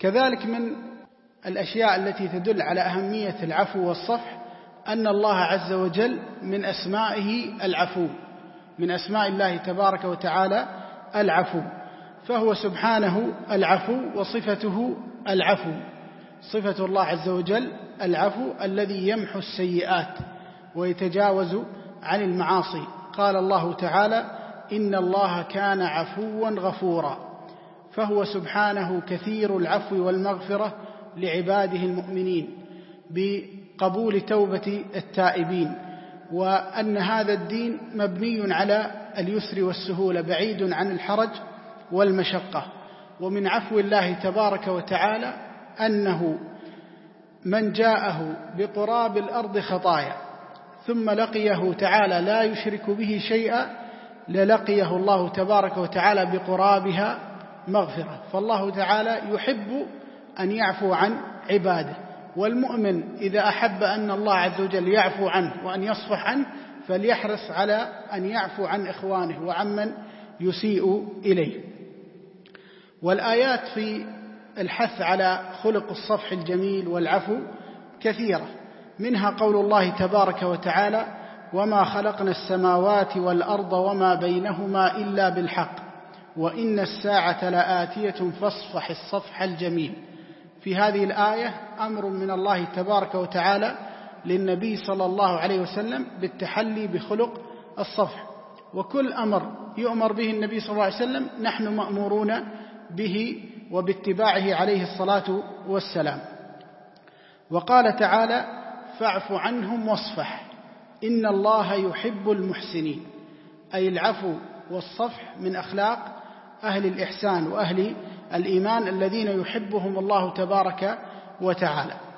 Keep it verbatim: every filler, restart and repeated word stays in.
كذلك من الأشياء التي تدل على أهمية العفو والصفح أن الله عز وجل من أسمائه العفو، من أسماء الله تبارك وتعالى العفو، فهو سبحانه العفو وصفته العفو. صفة الله عز وجل العفو الذي يمحو السيئات ويتجاوز عن المعاصي. قال الله تعالى: إن الله كان عفوا غفورا، فهو سبحانه كثير العفو والمغفرة لعباده المؤمنين بقبول توبة التائبين، وأن هذا الدين مبني على اليسر والسهولة بعيد عن الحرج والمشقة. ومن عفو الله تبارك وتعالى أنه من جاءه بقراب الأرض خطايا ثم لقيه تعالى لا يشرك به شيئا للقيه الله تبارك وتعالى بقرابها مغفرة. فالله تعالى يحب أن يعفو عن عباده، والمؤمن إذا أحب أن الله عز وجل يعفو عنه وأن يصفح عنه فليحرص على أن يعفو عن إخوانه وعمن يسيء إليه. والآيات في الحث على خلق الصفح الجميل والعفو كثيرة، منها قول الله تبارك وتعالى: وما خلقنا السماوات والأرض وما بينهما إلا بالحق وإن الساعة لآتية فاصفح الصفح الجميل. في هذه الآية أمر من الله تبارك وتعالى للنبي صلى الله عليه وسلم بالتحلي بخلق الصفح، وكل أمر يؤمر به النبي صلى الله عليه وسلم نحن مأمورون به وباتباعه عليه الصلاة والسلام. وقال تعالى: فاعف عنهم واصفح إن الله يحب المحسنين، أي العفو والصفح من أخلاق أهل الإحسان وأهل الإيمان الذين يحبهم الله تبارك وتعالى.